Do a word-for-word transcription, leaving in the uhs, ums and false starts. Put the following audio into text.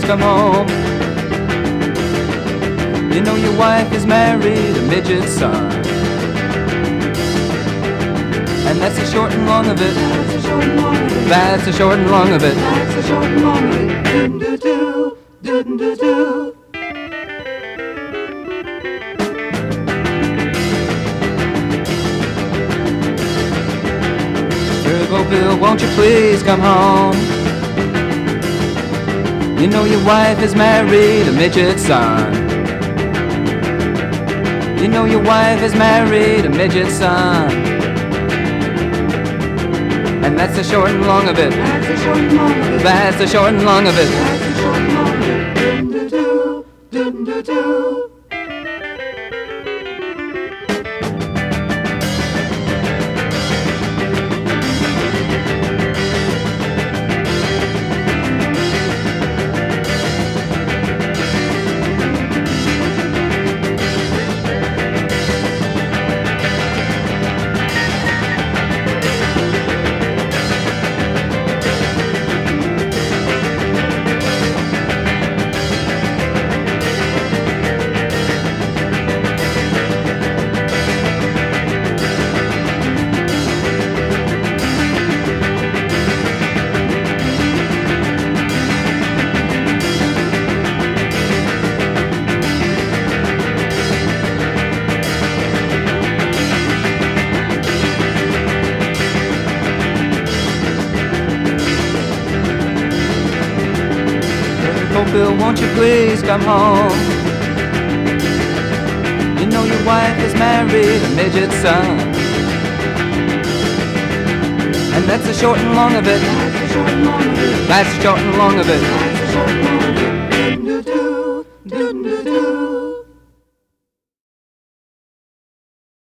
come home. You know your wife is married, a midget son. And that's the short and long of it. That's the short and long of it. That's the short and long of it. Do-do-do, do-do-do. Turbo Bill, won't you please come home? You know your wife is married, a midget son. You know your wife is married, a midget son. And that's the short and long of it. That's the short and long of it. That's the short and long of it. That's the short and long of it. Do-do-do, do-do-do. Bill, won't you please come home? You know your wife is married, a midget son. And that's the short and long of it. That's the short and long of it. That's the short and long of it.